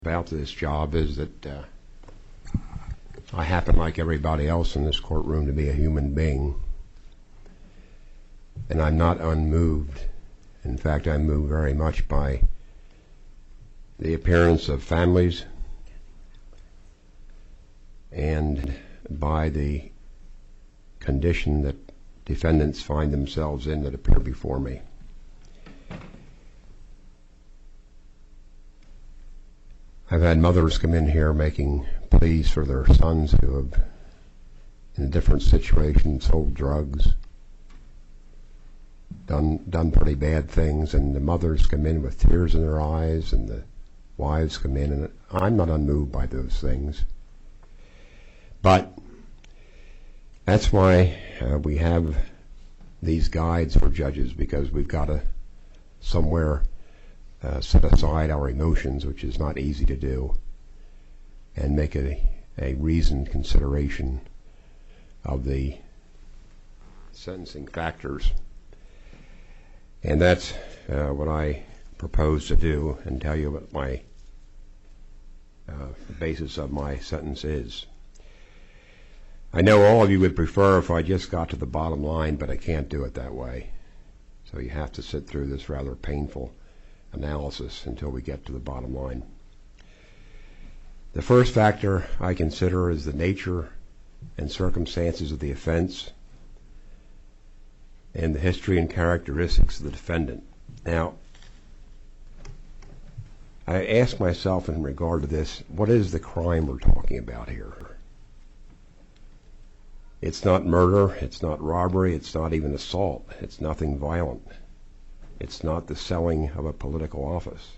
about this job is that I happen, like everybody else in this courtroom, to be a human being. And I'm not unmoved. In fact, I'm moved very much by the appearance of families and by the condition that defendants find themselves in that appear before me. I've had mothers come in here making pleas for their sons who have, in different situations, sold drugs, done pretty bad things, and the mothers come in with tears in their eyes, and the wives come in, and I'm not unmoved by those things. But that's why we have these guides for judges, because we've got to somewhere set aside our emotions, which is not easy to do, and make a reasoned consideration of the sentencing factors. And that's what I propose to do, and tell you what my the basis of my sentence is. I know all of you would prefer if I just got to the bottom line, but I can't do it that way. So you have to sit through this rather painful analysis until we get to the bottom line. The first factor I consider is the nature and circumstances of the offense and the history and characteristics of the defendant. Now, I ask myself in regard to this, what is the crime we're talking about here? It's not murder, it's not robbery, it's not even assault, it's nothing violent. It's not the selling of a political office.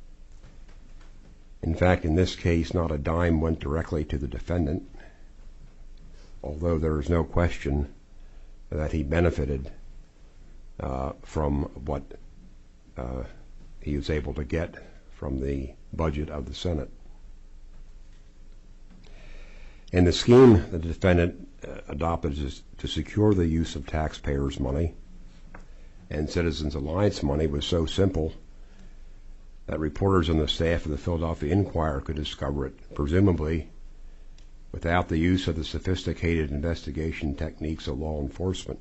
In fact, in this case, not a dime went directly to the defendant, although there is no question that he benefited from what he was able to get from the budget of the Senate. And the scheme the defendant adopted is to secure the use of taxpayers' money and Citizens Alliance money was so simple that reporters on the staff of the Philadelphia Inquirer could discover it, presumably without the use of the sophisticated investigation techniques of law enforcement.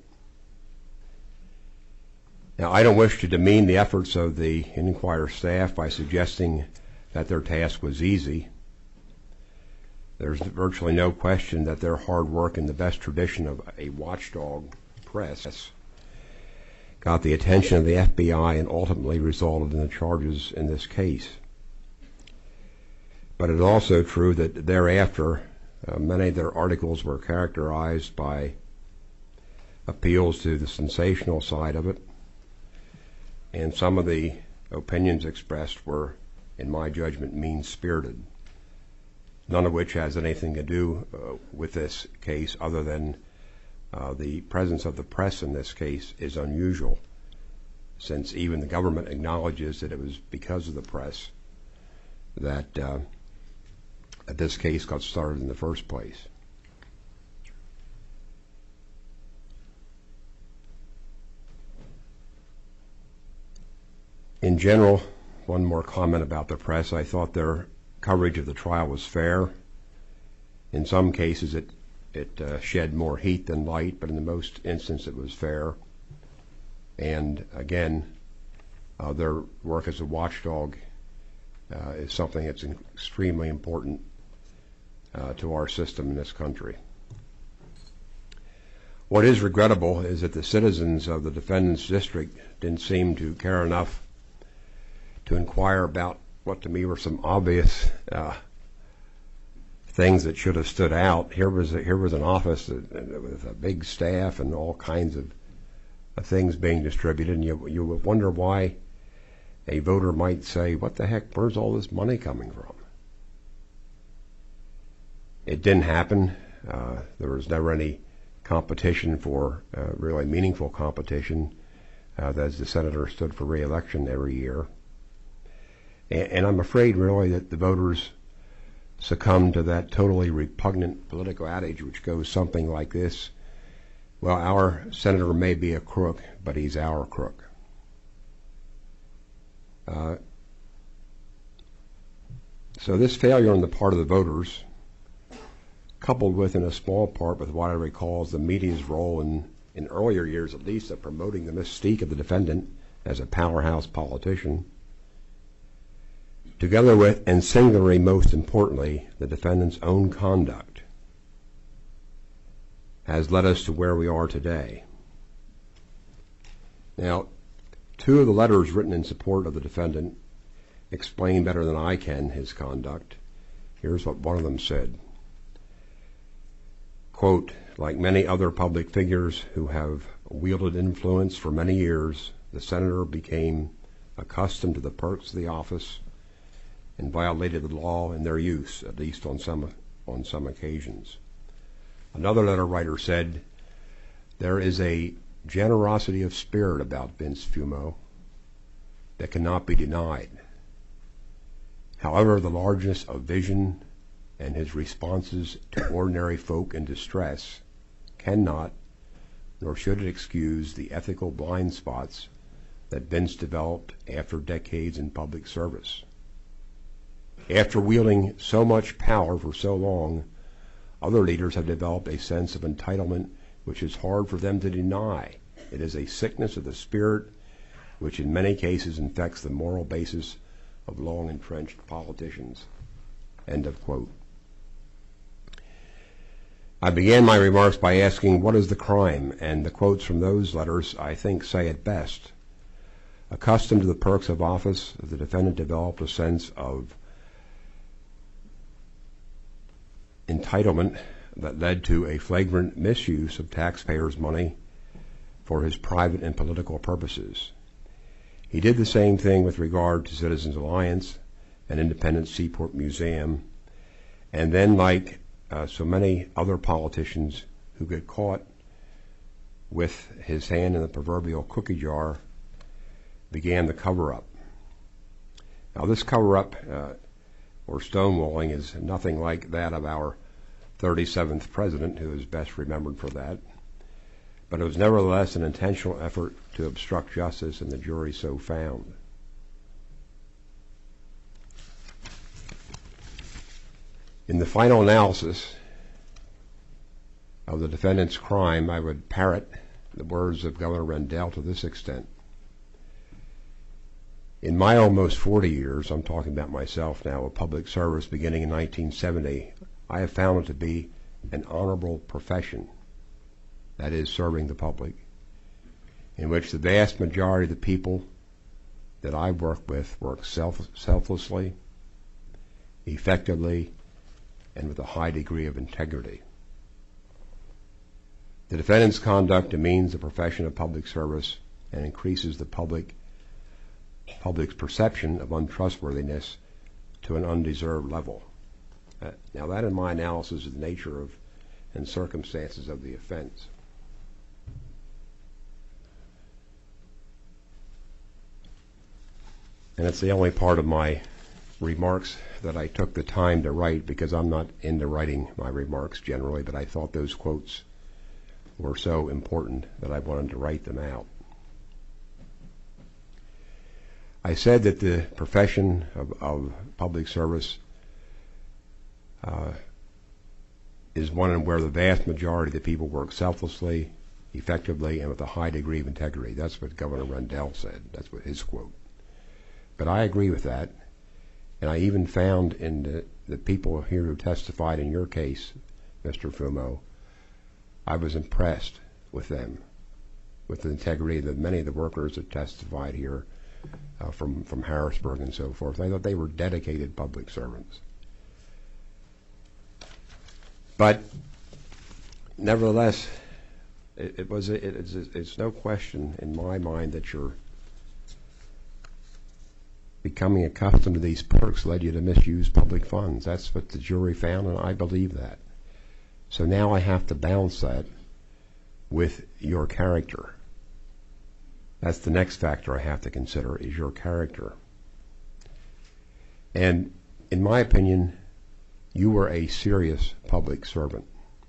Now, I don't wish to demean the efforts of the Inquirer staff by suggesting that their task was easy. There's virtually no question that their hard work in the best tradition of a watchdog press got the attention of the FBI and ultimately resulted in the charges in this case. But it's also true that thereafter, many of their articles were characterized by appeals to the sensational side of it, and some of the opinions expressed were, in my judgment, mean-spirited, none of which has anything to do with this case other than the presence of the press in this case is unusual, since even the government acknowledges that it was because of the press that this case got started in the first place. In general, one more comment about the press. I thought their coverage of the trial was fair. In some cases, it shed more heat than light, but in the most instances it was fair. And again, their work as a watchdog is something that's extremely important to our system in this country. What is regrettable is that the citizens of the defendant's district didn't seem to care enough to inquire about what to me were some obvious things that should have stood out. Here was an office with a big staff and all kinds of things being distributed, and you would wonder why a voter might say, what the heck, where's all this money coming from? It didn't happen. There was never any competition for really meaningful competition as the senator stood for re-election every year. And I'm afraid really that the voters succumb to that totally repugnant political adage which goes something like this: well, our senator may be a crook, but he's our crook. So this failure on the part of the voters, coupled with, in a small part, with what I recall as the media's role in earlier years at least, of promoting the mystique of the defendant as a powerhouse politician, together with, and singularly most importantly, the defendant's own conduct, has led us to where we are today. Now, two of the letters written in support of the defendant explain better than I can his conduct. Here's what one of them said. Quote, like many other public figures who have wielded influence for many years, the senator became accustomed to the perks of the office and violated the law in their use, at least on some occasions. Another letter writer said, there is a generosity of spirit about Vince Fumo that cannot be denied. However, the largeness of vision and his responses to ordinary folk in distress cannot, nor should it excuse the ethical blind spots that Vince developed after decades in public service. After wielding so much power for so long, other leaders have developed a sense of entitlement which is hard for them to deny. It is a sickness of the spirit which in many cases infects the moral basis of long-entrenched politicians. End of quote. I began my remarks by asking, what is the crime? And the quotes from those letters, I think, say it best. Accustomed to the perks of office, the defendant developed a sense of entitlement that led to a flagrant misuse of taxpayers' money for his private and political purposes. He did the same thing with regard to Citizens Alliance and Independent Seaport Museum, and then, like so many other politicians who get caught with his hand in the proverbial cookie jar, began the cover-up. Now, this cover-up or stonewalling is nothing like that of our 37th president, who is best remembered for that, but it was nevertheless an intentional effort to obstruct justice, and the jury so found. In the final analysis of the defendant's crime, I would parrot the words of Governor Rendell to this extent. In my almost 40 years, I'm talking about myself now, of public service beginning in 1970, I have found it to be an honorable profession, that is, serving the public, in which the vast majority of the people that I work with work selflessly, effectively, and with a high degree of integrity. The defendant's conduct demeans the profession of public service and increases the public's perception of untrustworthiness to an undeserved level. Now, that in my analysis is the nature of and circumstances of the offense. And it's the only part of my remarks that I took the time to write, because I'm not into writing my remarks generally, but I thought those quotes were so important that I wanted to write them out. I said that the profession of public service is one where the vast majority of the people work selflessly, effectively, and with a high degree of integrity. That's what Governor Rendell said. That's what his quote. But I agree with that. And I even found in the people here who testified in your case, Mr. Fumo, I was impressed with them, with the integrity of many of the workers that testified here from Harrisburg and so forth. I thought they were dedicated public servants. But nevertheless, it's no question in my mind that you're becoming accustomed to these perks led you to misuse public funds. That's what the jury found, and I believe that. So now I have to balance that with your character. That's the next factor I have to consider, is your character. And in my opinion, you were a serious public servant.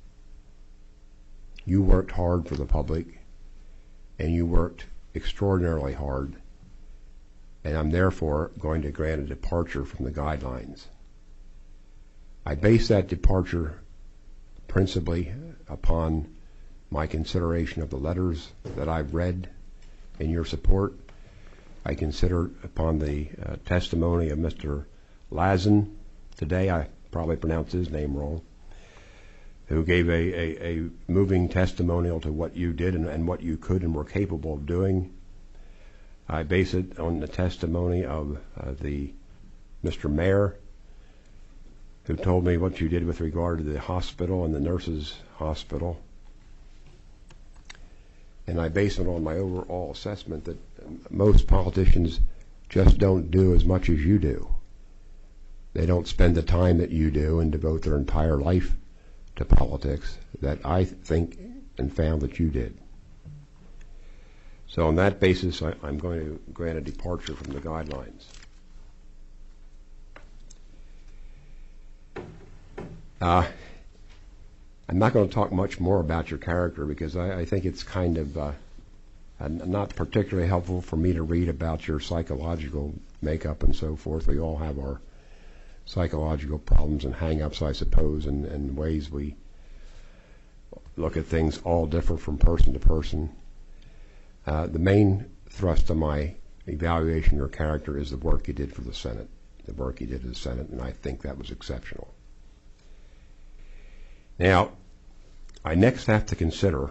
You worked hard for the public, and you worked extraordinarily hard, and I'm therefore going to grant a departure from the guidelines. I base that departure principally upon my consideration of the letters that I've read in your support. I consider upon the testimony of Mr. Lazen today, I probably pronounced his name wrong, who gave a moving testimonial to what you did and what you could and were capable of doing. I base it on the testimony of the Mr. Mayor, who told me what you did with regard to the hospital and the nurses' hospital. And I base it on my overall assessment that most politicians just don't do as much as you do. They don't spend the time that you do and devote their entire life to politics that I think and found that you did. So on that basis, I'm going to grant a departure from the guidelines. I'm not going to talk much more about your character because I think it's kind of not particularly helpful for me to read about your psychological makeup and so forth. We all have our psychological problems and hang-ups, I suppose, and ways we look at things all differ from person to person. The main thrust of my evaluation of your character is the work you did for the Senate, the work you did in the Senate, and I think that was exceptional. Now, I next have to consider,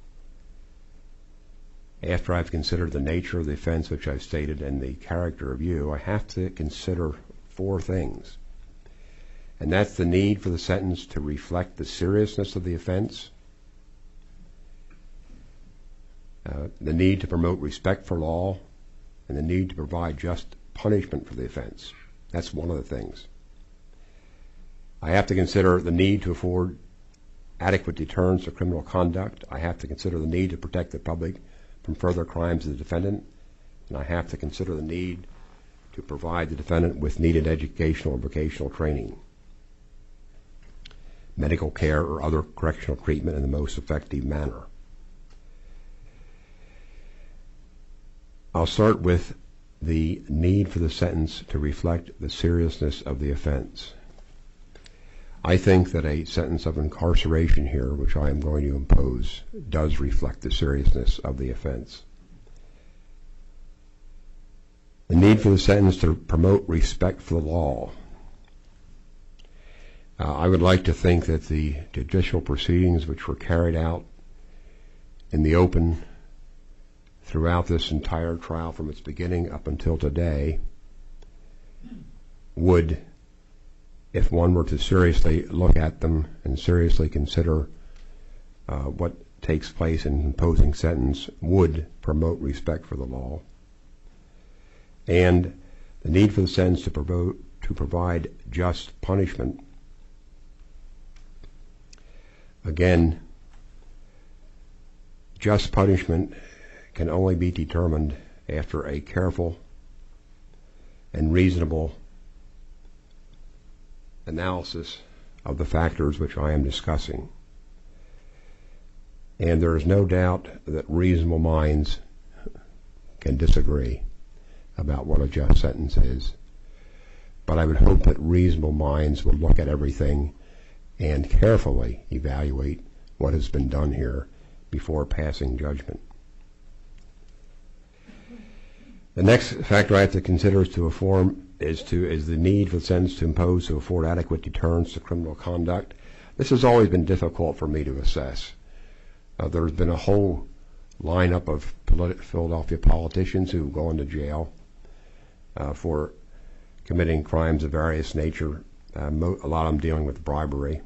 after I've considered the nature of the offense which I've stated and the character of you, I have to consider four things. And that's the need for the sentence to reflect the seriousness of the offense, the need to promote respect for law, and the need to provide just punishment for the offense. That's one of the things. I have to consider the need to afford adequate deterrence to criminal conduct. I have to consider the need to protect the public from further crimes of the defendant. And I have to consider the need to provide the defendant with needed educational and vocational training, medical care, or other correctional treatment in the most effective manner. I'll start with the need for the sentence to reflect the seriousness of the offense. I think that a sentence of incarceration here, which I am going to impose, does reflect the seriousness of the offense. The need for the sentence to promote respect for the law. I would like to think that the judicial proceedings which were carried out in the open throughout this entire trial from its beginning up until today would, if one were to seriously look at them and seriously consider what takes place in imposing sentence, would promote respect for the law. And the need for the sentence to provide just punishment. Again, just punishment can only be determined after a careful and reasonable analysis of the factors which I am discussing. And there is no doubt that reasonable minds can disagree about what a just sentence is. But I would hope that reasonable minds would look at everything and carefully evaluate what has been done here before passing judgment. The next factor I have to consider is the need for the sentence to impose to afford adequate deterrence to criminal conduct. This has always been difficult for me to assess. There's been a whole lineup of Philadelphia politicians who have gone to jail for committing crimes of various nature, a lot of them dealing with bribery.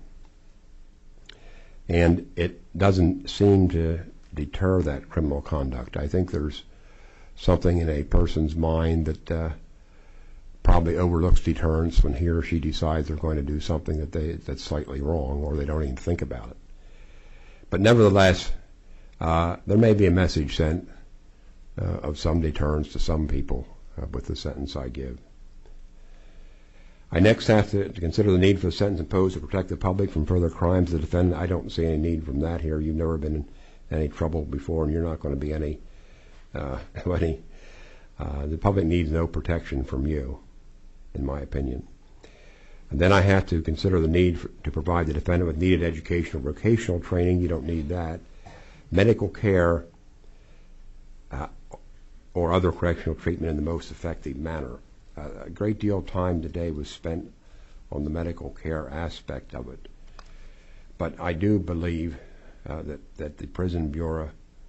And it doesn't seem to deter that criminal conduct. I think there's something in a person's mind that probably overlooks deterrence when he or she decides they're going to do something that's slightly wrong, or they don't even think about it. But nevertheless, there may be a message sent of some deterrence to some people with the sentence I give. I next have to consider the need for the sentence imposed to protect the public from further crimes of the defendant. I don't see any need from that here. You've never been in any trouble before, and you're not going to be any. The public needs no protection from you, in my opinion. And then I have to consider the need to provide the defendant with needed educational vocational training. You don't need that. Medical care or other correctional treatment in the most effective manner. A great deal of time today was spent on the medical care aspect of it. But I do believe that the Prison Bureau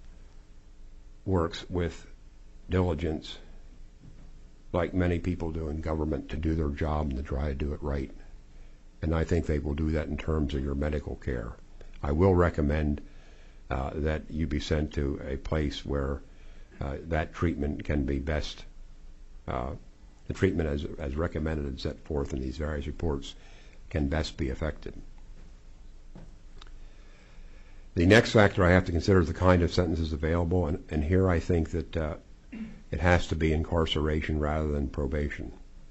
works with diligence, like many people do in government, to do their job and to try to do it right. And I think they will do that in terms of your medical care. I will recommend that you be sent to a place where that treatment can be best, the treatment as recommended and set forth in these various reports can best be effected. The next factor I have to consider is the kind of sentences available, and here I think that it has to be incarceration rather than probation.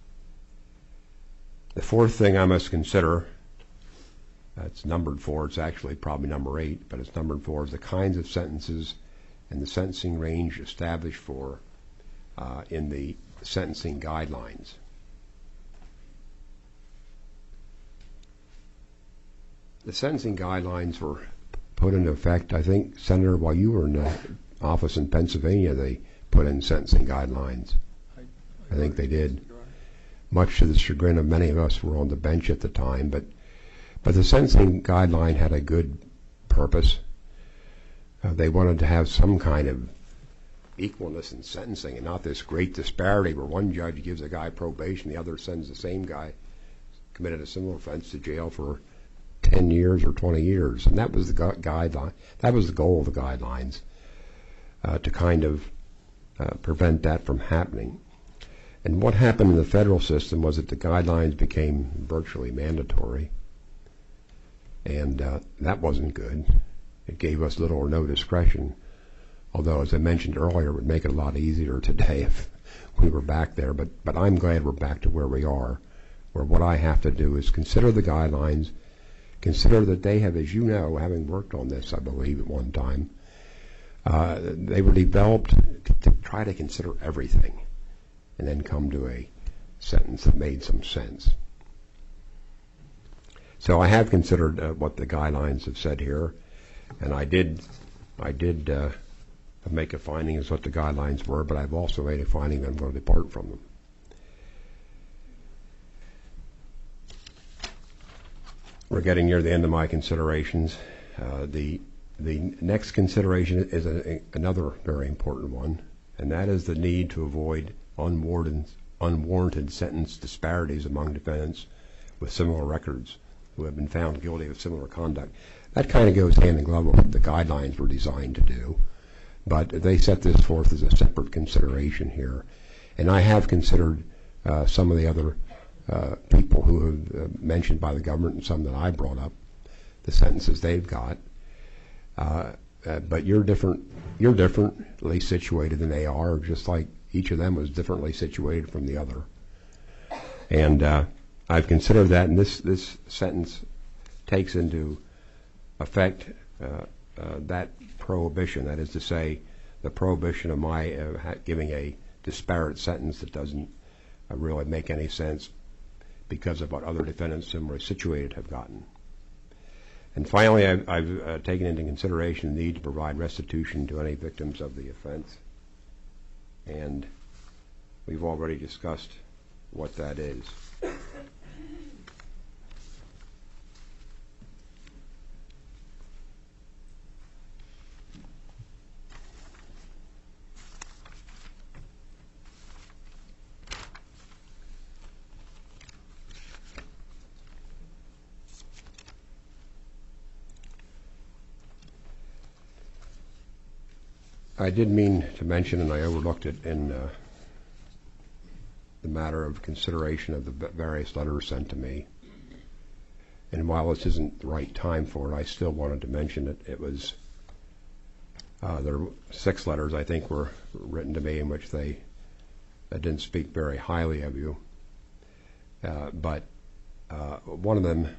The fourth thing I must consider, it's numbered 4, it's actually probably number 8, but it's numbered 4, is the kinds of sentences and the sentencing range established for in the sentencing guidelines. The sentencing guidelines were put into effect, I think, Senator, while you were in the office in Pennsylvania, they put in sentencing guidelines. I think they did. Much to the chagrin of many of us who were on the bench at the time, but the sentencing guideline had a good purpose. They wanted to have some kind of equalness in sentencing and not this great disparity where one judge gives a guy probation, the other sends the same guy committed a similar offense to jail for 10 years or 20 years. And that was the guideline. That was the goal of the guidelines, to kind of prevent that from happening. And what happened in the federal system was that the guidelines became virtually mandatory. And that wasn't good. It gave us little or no discretion. Although, as I mentioned earlier, it would make it a lot easier today if we were back there. But I'm glad we're back to where we are, where what I have to do is consider the guidelines, consider that they have, as you know, having worked on this, I believe, at one time, they were developed to try to consider everything and then come to a sentence that made some sense. So I have considered what the guidelines have said here, and I did make a finding as what the guidelines were, but I've also made a finding that I'm going to depart from them. We're getting near the end of my considerations. The next consideration is another very important one, and that is the need to avoid unwarranted sentence disparities among defendants with similar records who have been found guilty of similar conduct. That kind of goes hand in glove with what the guidelines were designed to do, but they set this forth as a separate consideration here. And I have considered some of the other people who have mentioned by the government and some that I brought up, the sentences they've got. But you're differently situated than they are, just like each of them was differently situated from the other. And I've considered that, and this sentence takes into effect that prohibition, that is to say, the prohibition of my giving a disparate sentence that doesn't really make any sense because of what other defendants similarly situated have gotten. And finally, I've taken into consideration the need to provide restitution to any victims of the offense. And we've already discussed what that is. I did mean to mention, and I overlooked it in the matter of consideration of the various letters sent to me. And while this isn't the right time for it, I still wanted to mention it. It was, there were 6 letters, I think, were written to me in which they didn't speak very highly of you. But one of them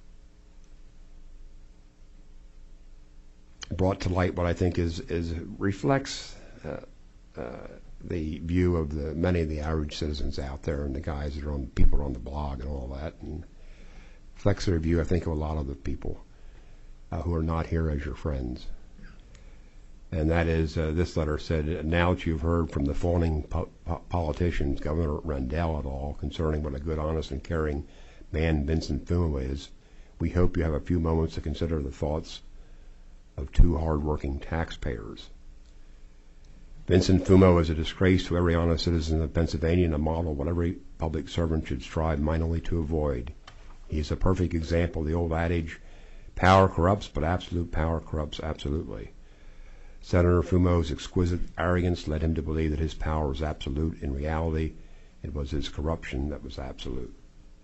brought to light what I think reflects the view of many of the average citizens out there and the guys that are people are on the blog and all that. reflects the view, I think, of a lot of the people who are not here as your friends. And that is, this letter said, now that you've heard from the fawning politicians, Governor Rendell et al., concerning what a good, honest, and caring man Vincent Fumo is, we hope you have a few moments to consider the thoughts of two hard-working taxpayers. Vincent Fumo is a disgrace to every honest citizen of Pennsylvania and a model of what every public servant should strive mightily to avoid. He is a perfect example of the old adage, power corrupts, but absolute power corrupts absolutely. Senator Fumo's exquisite arrogance led him to believe that his power was absolute. In reality, it was his corruption that was absolute.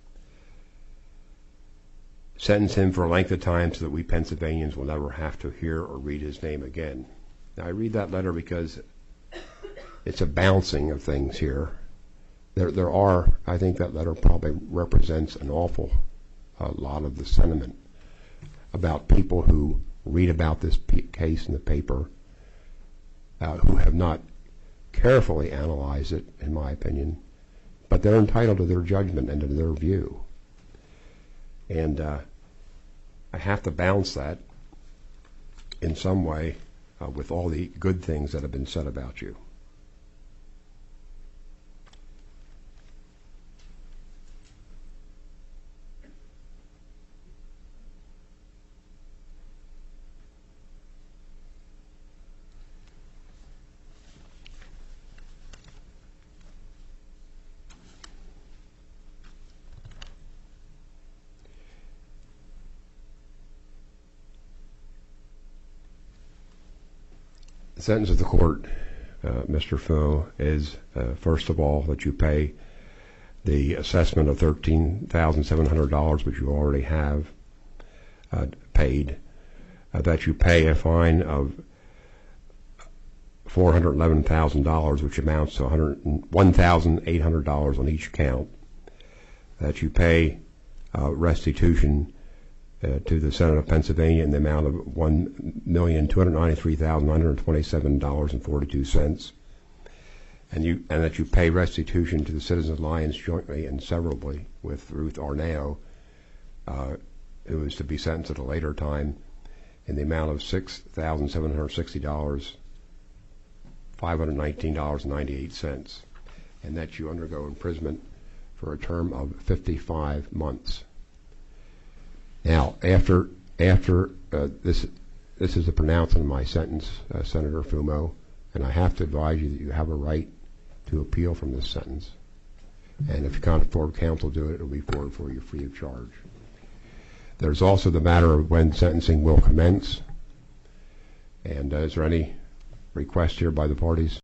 Sentence him for a length of time so that we Pennsylvanians will never have to hear or read his name again. Now, I read that letter because it's a bouncing of things here. There are, I think that letter probably represents an awful lot of the sentiment about people who read about this case in the paper, who have not carefully analyzed it, in my opinion, but they're entitled to their judgment and to their view. And I have to balance that in some way with all the good things that have been said about you. The sentence of the court, Mr. Fumo, is, first of all, that you pay the assessment of $13,700, which you already have paid, that you pay a fine of $411,000, which amounts to $1,800 on each count, that you pay restitution to the Senate of Pennsylvania in the amount of $1,293,927.42, and that you pay restitution to the Citizens Alliance jointly and severally with Ruth Arnao, who is to be sentenced at a later time, in the amount of $6,760, $519.98, and that you undergo imprisonment for a term of 55 months. Now, after this is the pronouncement of my sentence, Senator Fumo, and I have to advise you that you have a right to appeal from this sentence. And if you can't afford counsel to do it, it will be forwarded for you free of charge. There's also the matter of when sentencing will commence. And is there any request here by the parties?